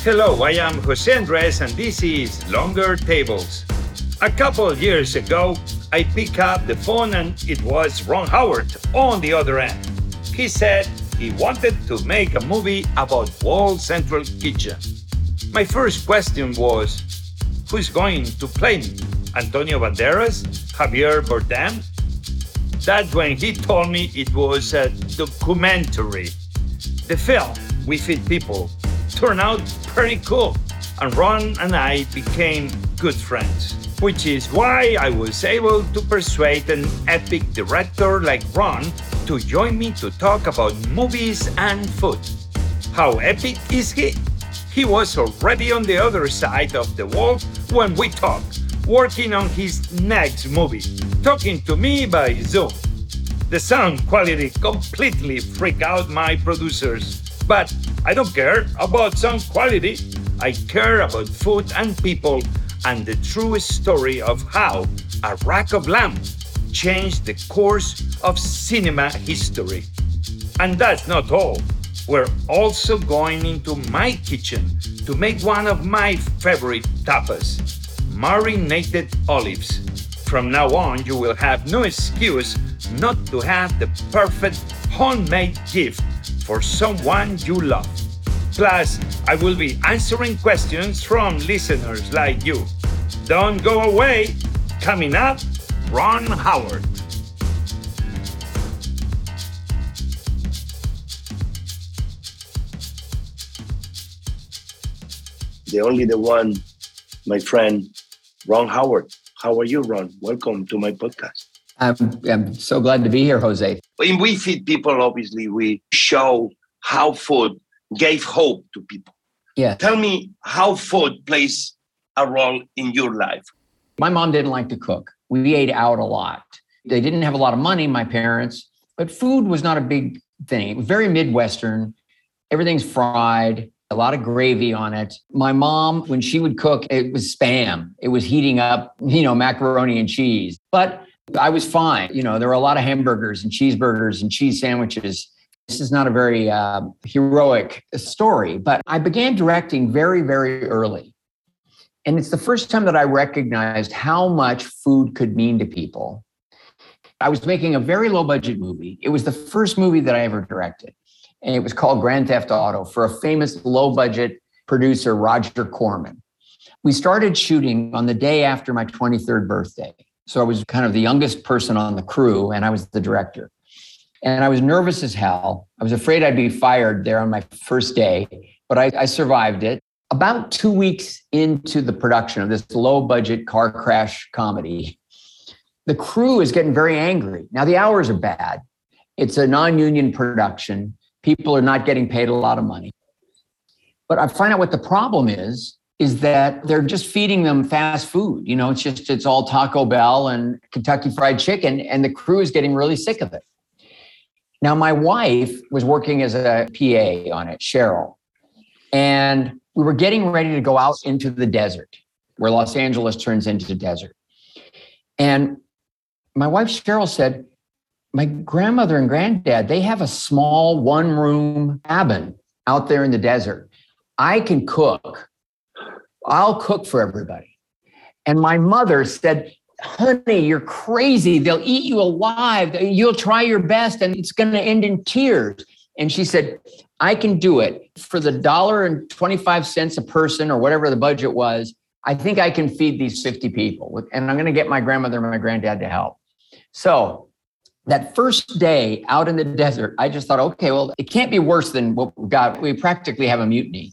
Hello, I am Jose Andres and this is Longer Tables. A couple of years ago, I picked up the phone and it was Ron Howard on the other end. He said he wanted to make a movie about World Central Kitchen. My first question was, who's going to play me? Antonio Banderas? Javier Bardem? That's when he told me it was a documentary. The film, We Feed People, turned out pretty cool, and Ron and I became good friends, which is why I was able to persuade an epic director like Ron to join me to talk about movies and food. How epic is he? He was already on the other side of the world when we talked, working on his next movie, talking to me by Zoom. The sound quality completely freaked out my producers, but I don't care about sound quality. I care about food and people and the true story of how A Rack of Lamb changed the course of cinema history. And that's not all. We're also going into my kitchen to make one of my favorite tapas, marinated olives. From now on, you will have no excuse not to have the perfect homemade gift for someone you love. Plus, I will be answering questions from listeners like you. Don't go away. Coming up, Ron Howard. The one, my friend, Ron Howard. How are you, Ron? Welcome to my podcast. I'm so glad to be here, Jose. In We Feed People, obviously, we show how food gave hope to people. Yeah. Tell me how food plays a role in your life. My mom didn't like to cook. We ate out a lot. They didn't have a lot of money, my parents, but food was not a big thing. It was very Midwestern. Everything's fried, a lot of gravy on it. My mom, when she would cook, it was Spam. It was heating up, macaroni and cheese. But I was fine. There were a lot of hamburgers and cheeseburgers and cheese sandwiches. This is not a very heroic story, but I began directing very, very early. And it's the first time that I recognized how much food could mean to people. I was making a very low budget movie. It was the first movie that I ever directed. And it was called Grand Theft Auto for a famous low budget producer, Roger Corman. We started shooting on the day after my 23rd birthday. So I was kind of the youngest person on the crew and I was the director. And I was nervous as hell. I was afraid I'd be fired there on my first day, but I survived it. About 2 weeks into the production of this low-budget car crash comedy, the crew is getting very angry. Now, the hours are bad. It's a non-union production. People are not getting paid a lot of money. But I find out what the problem is that they're just feeding them fast food. It's all Taco Bell and Kentucky Fried Chicken, and the crew is getting really sick of it. Now, my wife was working as a PA on it, Cheryl, and we were getting ready to go out into the desert where Los Angeles turns into the desert. And my wife, Cheryl, said, my grandmother and granddad, they have a small one-room cabin out there in the desert. I can cook. I'll cook for everybody. And my mother said, honey, you're crazy. They'll eat you alive. You'll try your best and it's going to end in tears. And she said, I can do it for the $1.25 a person or whatever the budget was. I think I can feed these 50 people and I'm going to get my grandmother and my granddad to help. So that first day out in the desert, I just thought, okay, well, it can't be worse than what we got. We practically have a mutiny.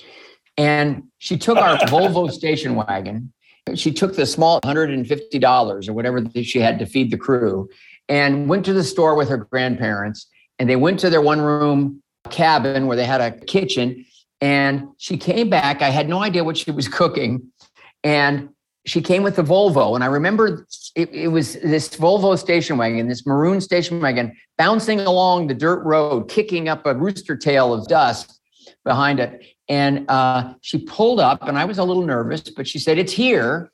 And she took our Volvo station wagon. She took the small $150 or whatever that she had to feed the crew and went to the store with her grandparents. And they went to their one-room cabin where they had a kitchen. And she came back. I had no idea what she was cooking. And she came with the Volvo. And I remember it was this Volvo station wagon, this maroon station wagon, bouncing along the dirt road, kicking up a rooster tail of dust behind it. And she pulled up, and I was a little nervous, but she said, it's here.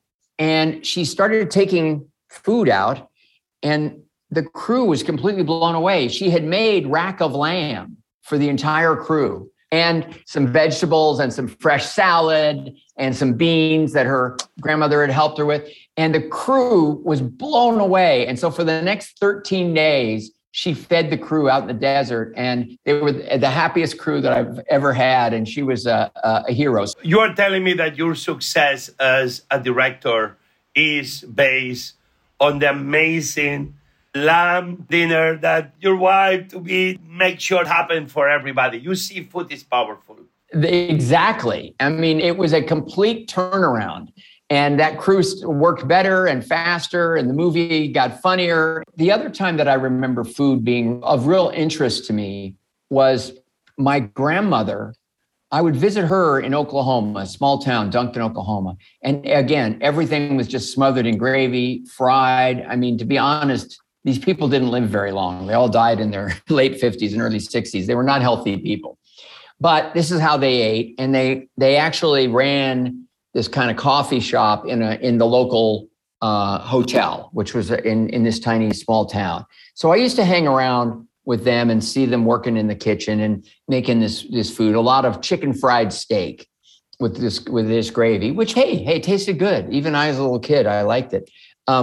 And she started taking food out, and the crew was completely blown away. She had made rack of lamb for the entire crew. and some vegetables and some fresh salad and some beans that her grandmother had helped her with. And the crew was blown away. And so for the next 13 days, she fed the crew out in the desert, and they were the happiest crew that I've ever had. And she was a hero. You are telling me that your success as a director is based on the amazing lamb dinner that your wife to be make sure happen for everybody. You see, food is powerful. Exactly. I mean, it was a complete turnaround. And that crew worked better and faster, and the movie got funnier. The other time that I remember food being of real interest to me was my grandmother. I would visit her in Oklahoma, a small town, Duncan, Oklahoma. And again, everything was just smothered in gravy, fried. I mean, to be honest, these people didn't live very long. They all died in their late 50s and early 60s. They were not healthy people. But this is how they ate. And they actually ran this kind of coffee shop in the local hotel, which was in this tiny small town. So I used to hang around with them and see them working in the kitchen and making this food. A lot of chicken fried steak with this gravy, which hey, tasted good. Even I as a little kid, I liked it.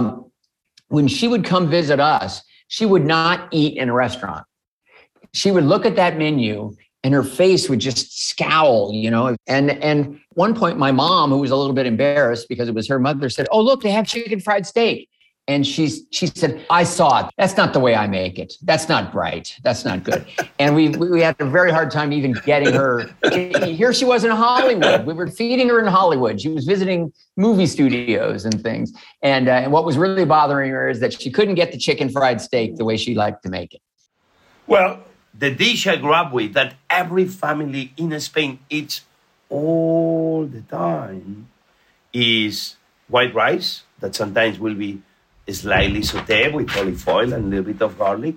When she would come visit us, she would not eat in a restaurant. She would look at that menu and her face would just scowl, you know. And one point, my mom, who was a little bit embarrassed because it was her mother, said, "Oh, look, they have chicken fried steak." And she said, "I saw it. That's not the way I make it. That's not right. That's not good." And we had a very hard time even getting her. Here she was in Hollywood. We were feeding her in Hollywood. She was visiting movie studios and things. And what was really bothering her is that she couldn't get the chicken fried steak the way she liked to make it. Well, the dish I grew up with that every family in Spain eats all the time is white rice that sometimes will be slightly sauteed with olive oil and a little bit of garlic,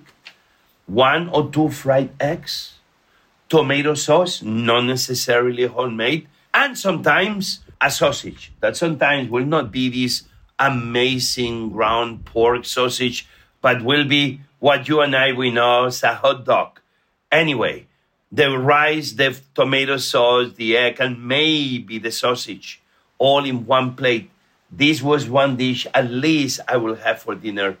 1 or 2 fried eggs, tomato sauce, not necessarily homemade, and sometimes a sausage that sometimes will not be this amazing ground pork sausage, but will be what you and we know as a hot dog. Anyway, the rice, the tomato sauce, the egg, and maybe the sausage all in one plate. This was one dish at least I will have for dinner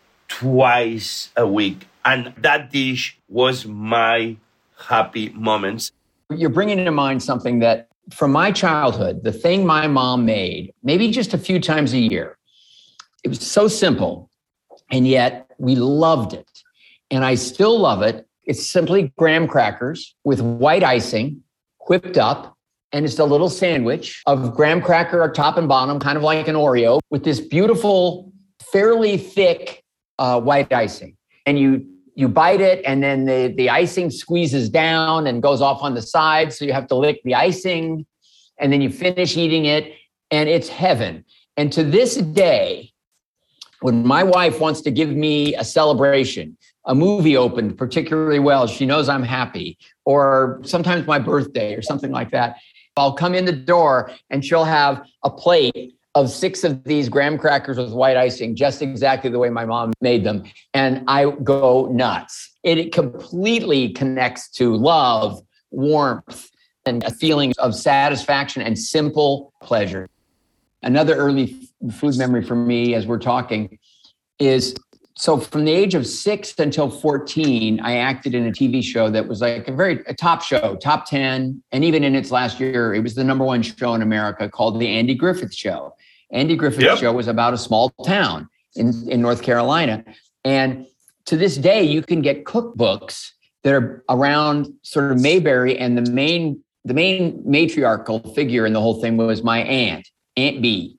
twice a week. And that dish was my happy moments. You're bringing to mind something that from my childhood, the thing my mom made, maybe just a few times a year, it was so simple, and yet we loved it. And I still love it. It's simply graham crackers with white icing, whipped up, and it's a little sandwich of graham cracker top and bottom, kind of like an Oreo, with this beautiful, fairly thick white icing. And you bite it, and then the icing squeezes down and goes off on the side, so you have to lick the icing, and then you finish eating it, and it's heaven. And to this day, when my wife wants to give me a celebration, a movie opened particularly well, she knows I'm happy, or sometimes my birthday or something like that, I'll come in the door and she'll have a plate of 6 of these graham crackers with white icing, just exactly the way my mom made them. And I go nuts. It completely connects to love, warmth, and a feeling of satisfaction and simple pleasure. Another early food memory for me as we're talking is, so from the age of 6 until 14, I acted in a TV show that was like a top show, top 10. And even in its last year, it was the #1 show in America called The Andy Griffith Show. Andy Griffith Show was about a small town in North Carolina. And to this day, you can get cookbooks that are around sort of Mayberry, and the main matriarchal figure in the whole thing was my Aunt B.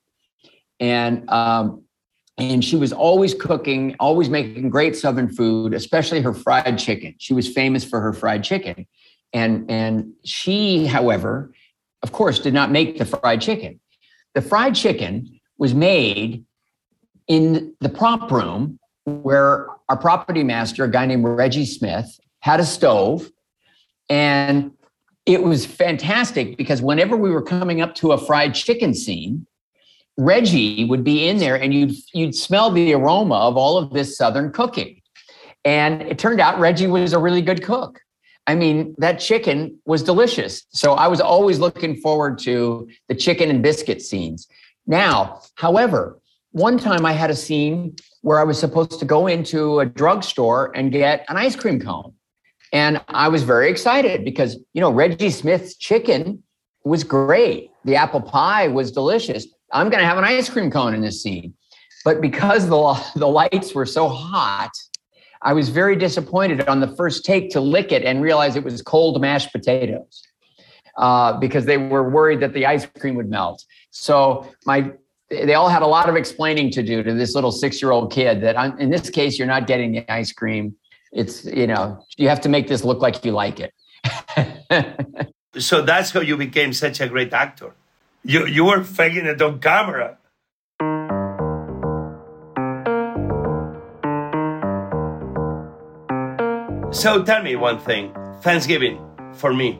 And she was always cooking, always making great Southern food, especially her fried chicken. She was famous for her fried chicken. And she, however, of course, did not make the fried chicken. The fried chicken was made in the prop room where our property master, a guy named Reggie Smith, had a stove. And it was fantastic because whenever we were coming up to a fried chicken scene, Reggie would be in there and you'd smell the aroma of all of this Southern cooking. And it turned out Reggie was a really good cook. I mean, that chicken was delicious. So I was always looking forward to the chicken and biscuit scenes. Now, however, one time I had a scene where I was supposed to go into a drugstore and get an ice cream cone. And I was very excited because, Reggie Smith's chicken was great. The apple pie was delicious. I'm going to have an ice cream cone in this scene. But because the lights were so hot, I was very disappointed on the first take to lick it and realize it was cold mashed potatoes because they were worried that the ice cream would melt. So they all had a lot of explaining to do to this little 6-year-old kid that in this case, you're not getting the ice cream. It's, you have to make this look like you like it. So that's how you became such a great actor. You were faking it on camera. So tell me one thing. Thanksgiving for me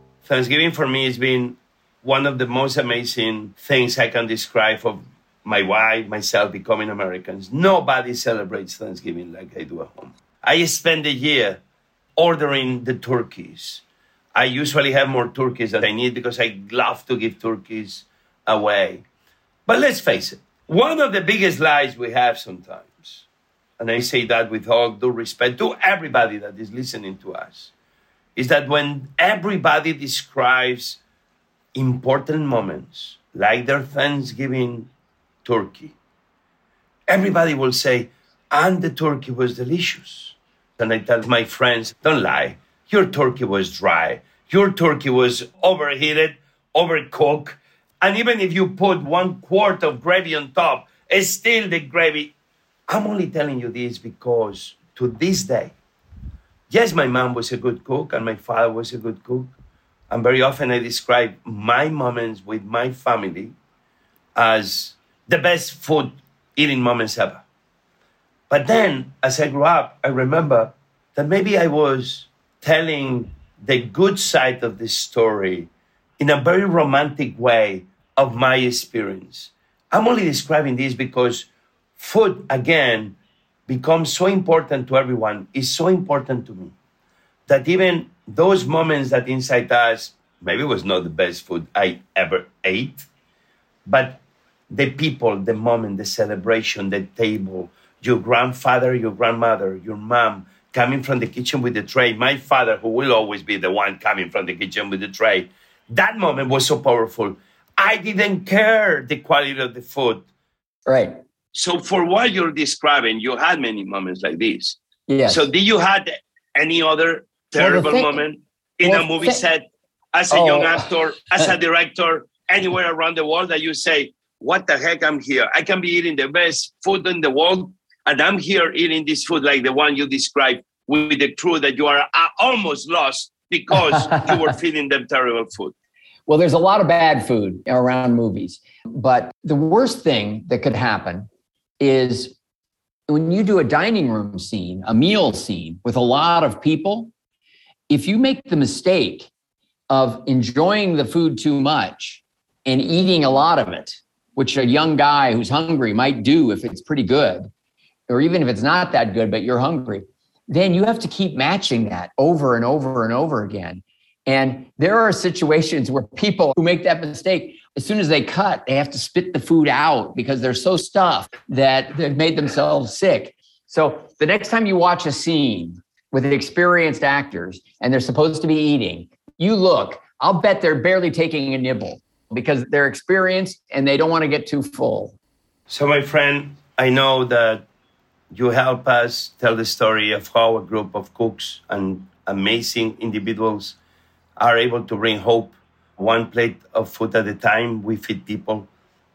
has been one of the most amazing things I can describe of my wife, myself becoming Americans. Nobody celebrates Thanksgiving like I do at home. I spend the year ordering the turkeys. I usually have more turkeys than I need because I love to give turkeys away. But let's face it, one of the biggest lies we have sometimes, and I say that with all due respect to everybody that is listening to us, is that when everybody describes important moments, like their Thanksgiving turkey, everybody will say, and the turkey was delicious. And I tell my friends, don't lie, your turkey was dry, your turkey was overheated, overcooked, and even if you put 1 quart of gravy on top, it's still the gravy. I'm only telling you this because to this day, yes, my mom was a good cook and my father was a good cook. And very often I describe my moments with my family as the best food eating moments ever. But then as I grew up, I remember that maybe I was telling the good side of the story in a very romantic way of my experience. I'm only describing this because food, again, becomes so important to everyone, is so important to me, that even those moments that inside us, maybe it was not the best food I ever ate, but the people, the moment, the celebration, the table, your grandfather, your grandmother, your mom coming from the kitchen with the tray, my father, who will always be the one coming from the kitchen with the tray, that moment was so powerful. I didn't care the quality of the food. Right. So for what you're describing, you had many moments like this. Yes. So did you had any other terrible moment in a movie set as a young actor, as a director, anywhere around the world that you say, what the heck, I'm here. I can be eating the best food in the world, and I'm here eating this food like the one you described with the crew that you are almost lost because you were feeding them terrible food. Well, there's a lot of bad food around movies, but the worst thing that could happen is when you do a dining room scene, a meal scene with a lot of people, if you make the mistake of enjoying the food too much and eating a lot of it, which a young guy who's hungry might do if it's pretty good, or even if it's not that good, but you're hungry, then you have to keep matching that over and over and over again. And there are situations where people who make that mistake, as soon as they cut, they have to spit the food out because they're so stuffed that they've made themselves sick. So the next time you watch a scene with experienced actors and they're supposed to be eating, you look, I'll bet they're barely taking a nibble because they're experienced and they don't want to get too full. So my friend, I know that you help us tell the story of how a group of cooks and amazing individuals are able to bring hope. One plate of food at a time, we feed people.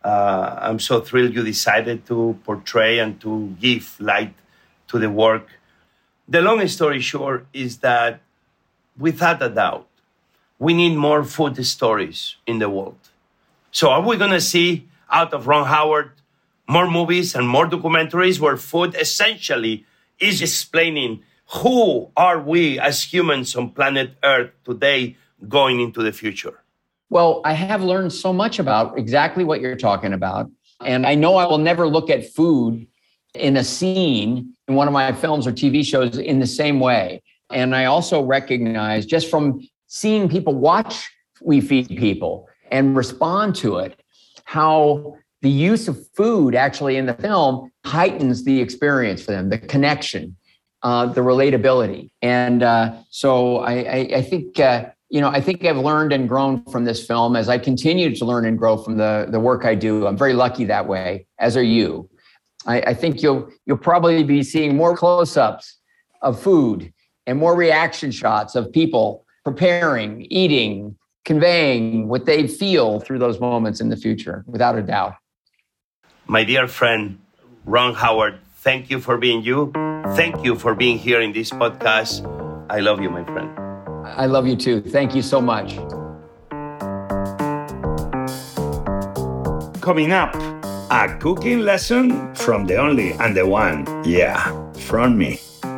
I'm so thrilled you decided to portray and to give light to the work. The long story short is that, without a doubt, we need more food stories in the world. So are we going to see, out of Ron Howard, more movies and more documentaries where food essentially is explaining who are we as humans on planet Earth today going into the future? Well, I have learned so much about exactly what you're talking about. And I know I will never look at food in a scene in one of my films or TV shows in the same way. And I also recognize just from seeing people watch We Feed People and respond to it, how the use of food actually in the film heightens the experience for them, the connection, the relatability. And so I think, I think I've learned and grown from this film as I continue to learn and grow from the work I do. I'm very lucky that way, as are you. I think you'll probably be seeing more close-ups of food and more reaction shots of people preparing, eating, conveying what they feel through those moments in the future, without a doubt. My dear friend, Ron Howard, thank you for being you. Thank you for being here in this podcast. I love you, my friend. I love you too. Thank you so much. Coming up, a cooking lesson from the only and the one. Yeah, from me.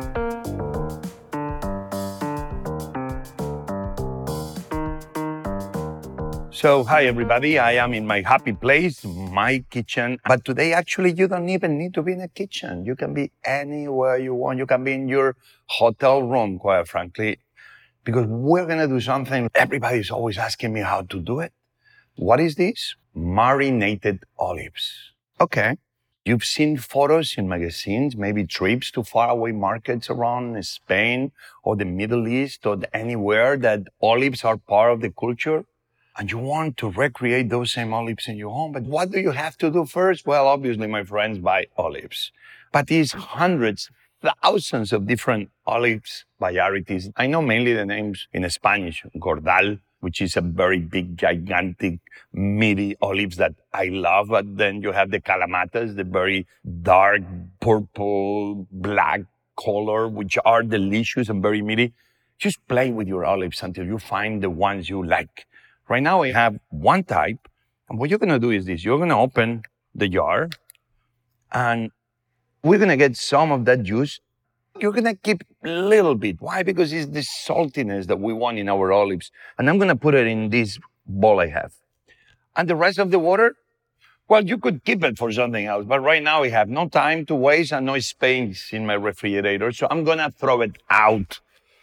So, hi everybody, I am in my happy place, my kitchen. But today, actually, you don't even need to be in a kitchen. You can be anywhere you want. You can be in your hotel room, quite frankly, because we're going to do something. Everybody's always asking me how to do it. What is this? Marinated olives. Okay. You've seen photos in magazines, maybe trips to faraway markets around Spain or the Middle East or anywhere that olives are part of the culture. And you want to recreate those same olives in your home. But what do you have to do first? Well, obviously, my friends, buy olives. But there's hundreds, thousands of different olives varieties. I know mainly the names in Spanish, Gordal, which is a very big, gigantic, meaty olives that I love. But then you have the Kalamatas, the very dark, purple, black color, which are delicious and very meaty. Just play with your olives until you find the ones you like. Right now, I have one type, and what you're going to do is this. You're going to open the jar, and we're going to get some of that juice. You're going to keep a little bit. Why? Because it's the saltiness that we want in our olives. And I'm going to put it in this bowl I have. And the rest of the water, well, you could keep it for something else. But right now, I have no time to waste and no space in my refrigerator. So I'm going to throw it out.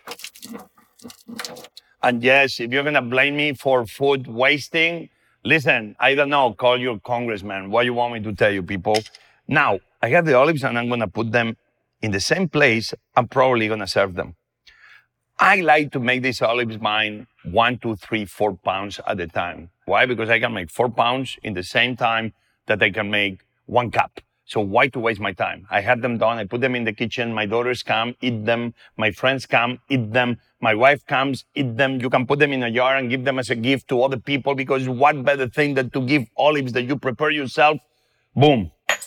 And yes, if you're going to blame me for food wasting, listen, I don't know, call your congressman. What do you want me to tell you, people? Now, I have the olives and I'm going to put them in the same place. I'm probably going to serve them. I like to make these olives mine 1, 2, 3, 4 pounds at a time. Why? Because I can make 4 pounds in the same time that I can make 1 cup. So why to waste my time? I have them done. I put them in the kitchen. My daughters come, eat them. My friends come, eat them. My wife comes, eat them. You can put them in a jar and give them as a gift to other people, because what better thing than to give olives that you prepare yourself? Boom.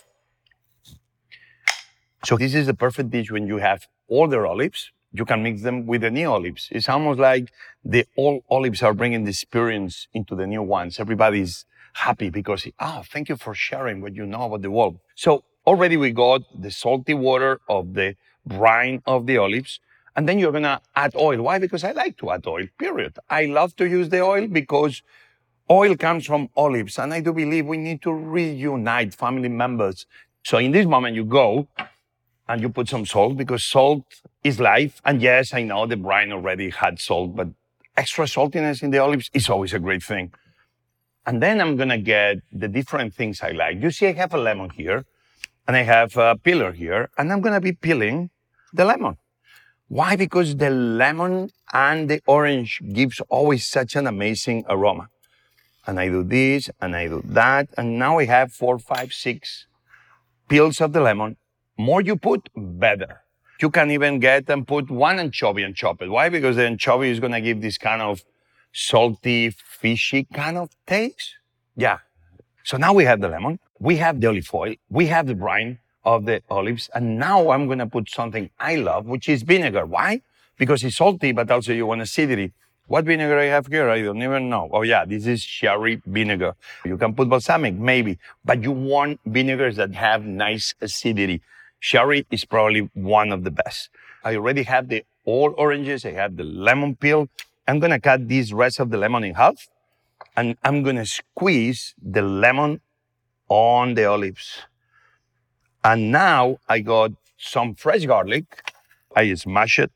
So this is the perfect dish when you have older olives. You can mix them with the new olives. It's almost like the old olives are bringing the experience into the new ones. Everybody's happy because, thank you for sharing what you know about the world. So already we got the salty water of the brine of the olives. And then you're going to add oil. Why? Because I like to add oil, period. I love to use the oil because oil comes from olives. And I do believe we need to reunite family members. So in this moment, you go and you put some salt, because salt is life. And yes, I know the brine already had salt, but extra saltiness in the olives is always a great thing. And then I'm going to get the different things I like. You see, I have a lemon here, and I have a peeler here, and I'm going to be peeling the lemon. Why? Because the lemon and the orange gives always such an amazing aroma. And I do this, and I do that, and now I have 4, 5, 6 peels of the lemon. More you put, better. You can even get and put 1 anchovy and chop it. Why? Because the anchovy is going to give this kind of salty, fishy kind of taste. Yeah. So now we have the lemon, we have the olive oil, we have the brine of the olives, and now I'm going to put something I love, which is vinegar. Why? Because it's salty, but also you want acidity. What vinegar I have here? I don't even know. Oh yeah, this is sherry vinegar. You can put balsamic, maybe, but you want vinegars that have nice acidity. Sherry is probably one of the best. I already have the old oranges. I have the lemon peel. I'm going to cut this rest of the lemon in half, and I'm going to squeeze the lemon on the olives. And now I got some fresh garlic. I smash it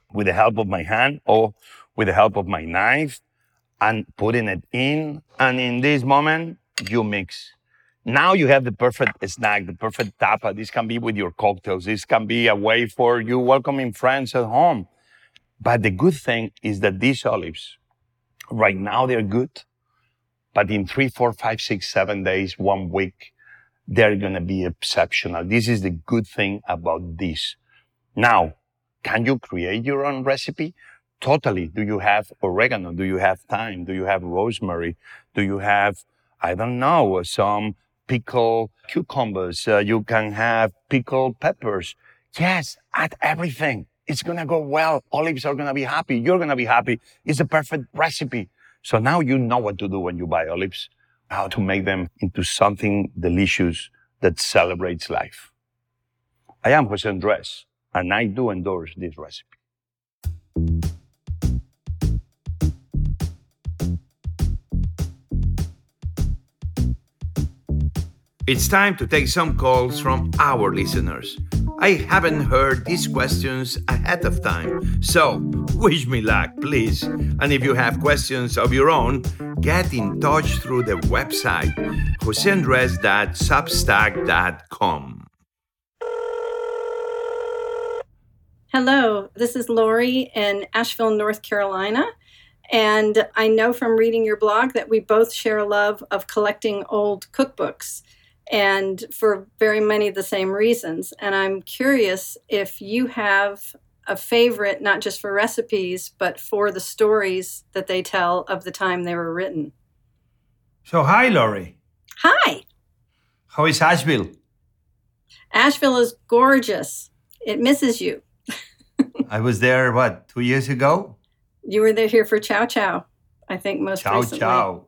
with the help of my hand or with the help of my knife and putting it in. And in this moment, you mix. Now you have the perfect snack, the perfect tapa. This can be with your cocktails. This can be a way for you welcoming friends at home. But the good thing is that these olives, right now they're good, but in 3, 4, 5, 6, 7 days, 1 week, they're going to be exceptional. This is the good thing about this. Now, can you create your own recipe? Totally. Do you have oregano? Do you have thyme? Do you have rosemary? Do you have, I don't know, some pickled cucumbers? You can have pickled peppers. Yes, add everything. It's going to go well. Olives are going to be happy. You're going to be happy. It's a perfect recipe. So now you know what to do when you buy olives, how to make them into something delicious that celebrates life. I am Jose Andres, and I do endorse this recipe. It's time to take some calls from our listeners. I haven't heard these questions ahead of time, so wish me luck, please. And if you have questions of your own, get in touch through the website, joseandres.substack.com. Hello, this is Lori in Asheville, North Carolina. And I know from reading your blog that we both share a love of collecting old cookbooks, and for very many of the same reasons. And I'm curious if you have a favorite, not just for recipes, but for the stories that they tell of the time they were written. So, hi, Lori. Hi. How is Asheville? Asheville is gorgeous. It misses you. I was there, 2 years ago? You were there here for Chow Chow, I think most recently. Chow.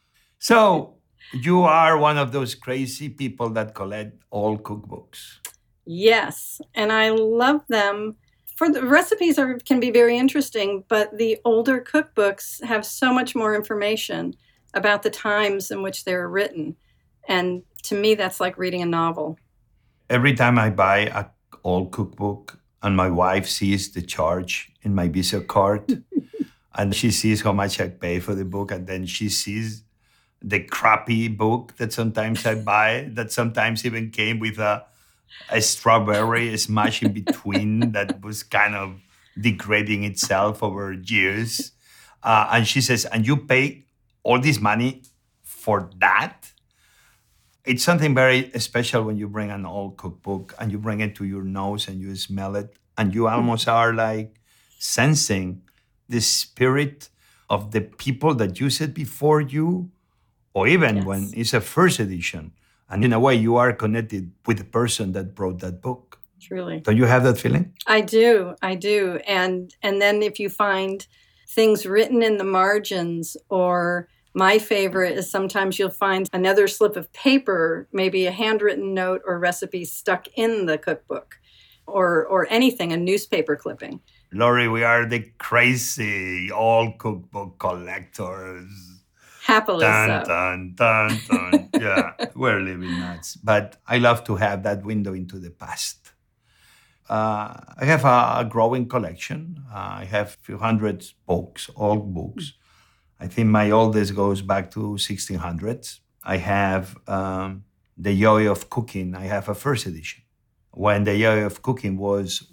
So, you are one of those crazy people that collect old cookbooks. Yes, and I love them. For the recipes can be very interesting, but the older cookbooks have so much more information about the times in which they were written. And to me, that's like reading a novel. Every time I buy an old cookbook and my wife sees the charge in my Visa card and she sees how much I pay for the book, and then she sees the crappy book that sometimes I buy, that sometimes even came with a strawberry smashed in between that was kind of degrading itself over years. And she says, and you pay all this money for that? It's something very special when you bring an old cookbook and you bring it to your nose and you smell it, and you almost are like sensing the spirit of the people that used it before you, or even when it's a first edition. And in a way, you are connected with the person that wrote that book. Truly. Don't you have that feeling? I do. And then if you find things written in the margins, or my favorite is sometimes you'll find another slip of paper, maybe a handwritten note or recipe stuck in the cookbook, or anything, a newspaper clipping. Lori, we are the crazy old cookbook collectors. Happily so. Dun. Yeah, we're living nuts. But I love to have that window into the past. I have a growing collection. I have a few hundred books, old books. I think my oldest goes back to 1600s. I have The Joy of Cooking. I have a first edition. When The Joy of Cooking was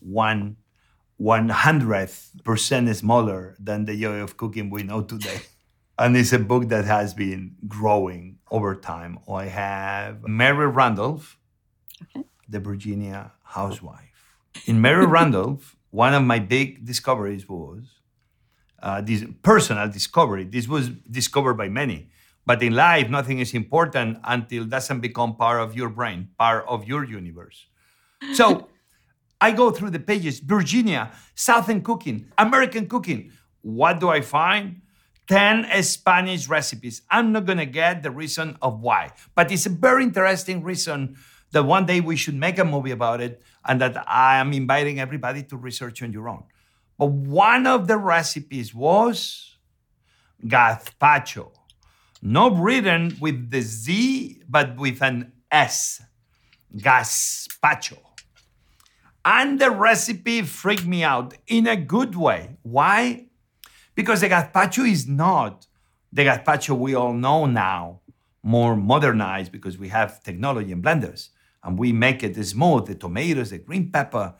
1/100% smaller than The Joy of Cooking we know today. And it's a book that has been growing over time. I have Mary Randolph, the Virginia housewife. In Mary Randolph, one of my big discoveries was this personal discovery. This was discovered by many. But in life, nothing is important until it doesn't become part of your brain, part of your universe. So I go through the pages, Virginia, Southern cooking, American cooking. What do I find? 10 Spanish recipes. I'm not going to get the reason of why, but it's a very interesting reason that one day we should make a movie about it, and that I am inviting everybody to research on your own. But one of the recipes was gazpacho, not written with the Z, but with an S, gazpacho. And the recipe freaked me out in a good way. Why? Because the gazpacho is not the gazpacho we all know now, more modernized because we have technology and blenders. And we make it smooth, the tomatoes, the green pepper,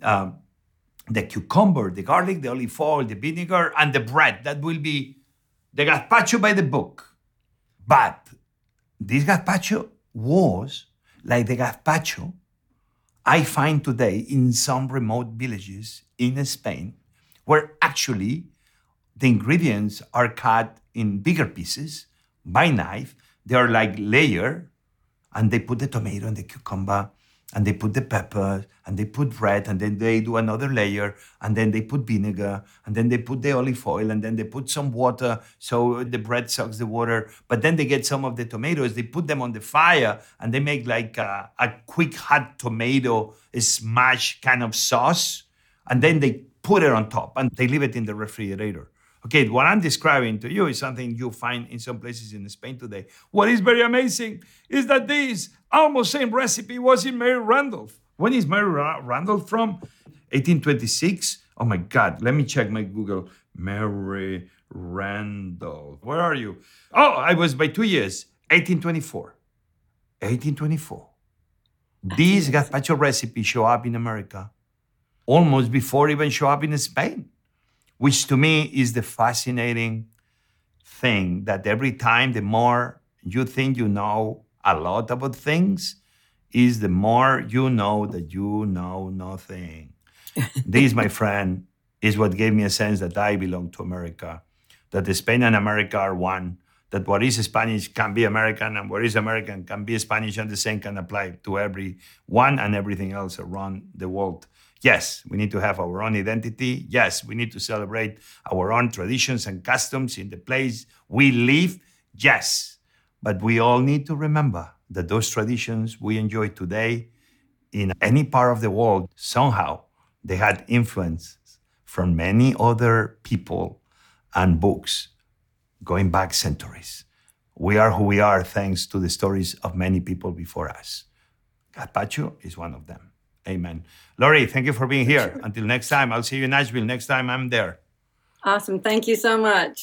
the cucumber, the garlic, the olive oil, the vinegar, and the bread. That will be the gazpacho by the book. But this gazpacho was like the gazpacho I find today in some remote villages in Spain, where actually the ingredients are cut in bigger pieces by knife. They are like layer, and they put the tomato and the cucumber, and they put the pepper, and they put bread, and then they do another layer, and then they put vinegar, and then they put the olive oil, and then they put some water so the bread sucks the water. But then they get some of the tomatoes, they put them on the fire, and they make like a quick hot tomato smash kind of sauce, and then they put it on top, and they leave it in the refrigerator. Okay, what I'm describing to you is something you find in some places in Spain today. What is very amazing is that this almost same recipe was in Mary Randolph. When is Mary Randolph from? 1826? Oh my God, let me check my Google. Mary Randolph. Where are you? Oh, I was by 2 years. 1824. 1824. This gazpacho recipe show up in America almost before even show up in Spain, which to me is the fascinating thing, that every time the more you think you know a lot about things, is the more you know that you know nothing. This, my friend, is what gave me a sense that I belong to America, that Spain and America are one, that what is Spanish can be American, and what is American can be Spanish, and the same can apply to everyone and everything else around the world. Yes, we need to have our own identity. Yes, we need to celebrate our own traditions and customs in the place we live. Yes, but we all need to remember that those traditions we enjoy today in any part of the world, somehow they had influence from many other people and books going back centuries. We are who we are thanks to the stories of many people before us. Gazpacho is one of them. Amen. Lori, thank you for being here. Sure. Until next time, I'll see you in Nashville next time I'm there. Awesome. Thank you so much.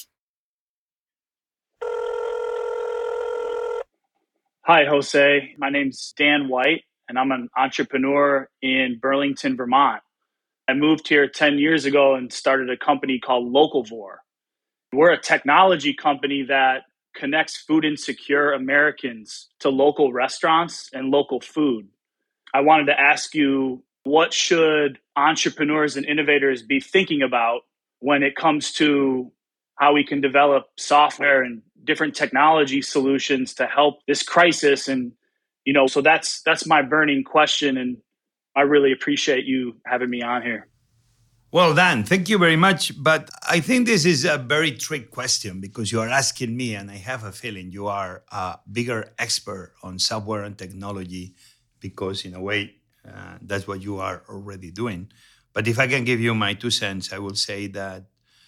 Hi, Jose. My name's Dan White, and I'm an entrepreneur in Burlington, Vermont. I moved here 10 years ago and started a company called Localvore. We're a technology company that connects food insecure Americans to local restaurants and local food. I wanted to ask you, what should entrepreneurs and innovators be thinking about when it comes to how we can develop software and different technology solutions to help this crisis? And, so that's my burning question. And I really appreciate you having me on here. Well, Dan, thank you very much. But I think this is a very trick question because you are asking me, and I have a feeling you are a bigger expert on software and technology, because in a way, that's what you are already doing. But if I can give you my 2 cents, I will say that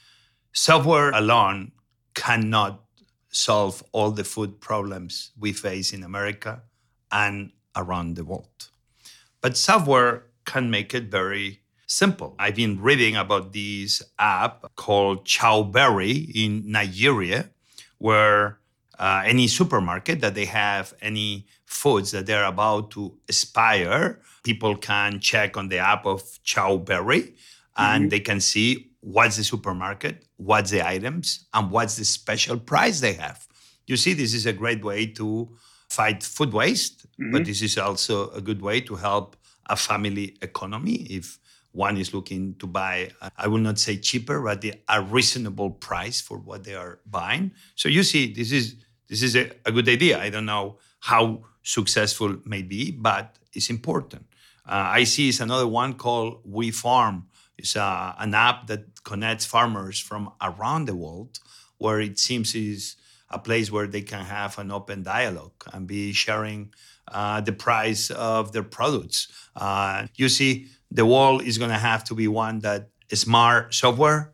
software alone cannot solve all the food problems we face in America and around the world. But software can make it very simple. I've been reading about this app called Chowberry in Nigeria, where any supermarket that they have any foods that they're about to expire, people can check on the app of Chowberry and they can see what's the supermarket, what's the items, and what's the special price they have. You see, this is a great way to fight food waste, but this is also a good way to help a family economy if one is looking to buy, I will not say cheaper, but a reasonable price for what they are buying. So you see, this is a good idea. I don't know how successful it may be, but it's important. I see it's another one called We Farm. It's an app that connects farmers from around the world, where it seems is a place where they can have an open dialogue and be sharing the price of their products. You see, the world is going to have to be one that smart software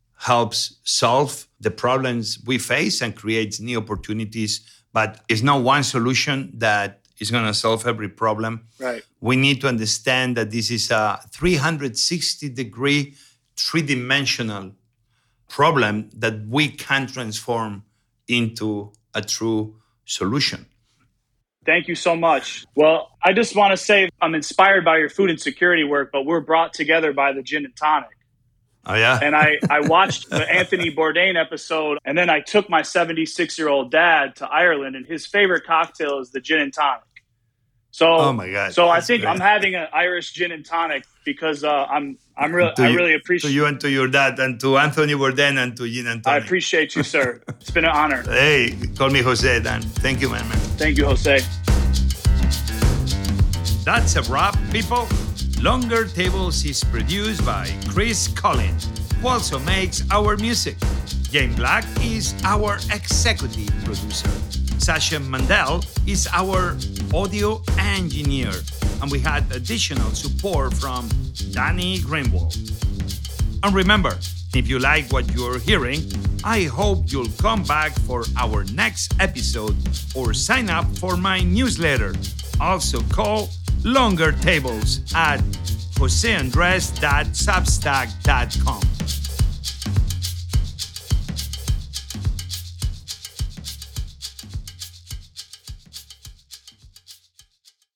helps solve the problems we face and creates new opportunities. But it's not one solution that is going to solve every problem. Right. We need to understand that this is a 360-degree, three-dimensional problem that we can transform into a true solution. Thank you so much. Well, I just want to say I'm inspired by your food insecurity work, but we're brought together by the gin and tonic. Oh, yeah? And I watched the Anthony Bourdain episode, and then I took my 76-year-old dad to Ireland, and his favorite cocktail is the gin and tonic. So, oh my God! So I think I'm having an Irish gin and tonic because I really appreciate to you and to your dad and to Anthony Bourdain and to gin and tonic. I appreciate you, sir. It's been an honor. Hey, call me Jose, Dan. Thank you, man. Thank you, Jose. That's a wrap, people. Longer Tables is produced by Chris Collin, who also makes our music. Jane Black is our executive producer. Sasha Mandel is our audio engineer. And we had additional support from Danny Greenwald. And remember, if you like what you're hearing, I hope you'll come back for our next episode or sign up for my newsletter, also called Longer Tables, at joseandres.substack.com.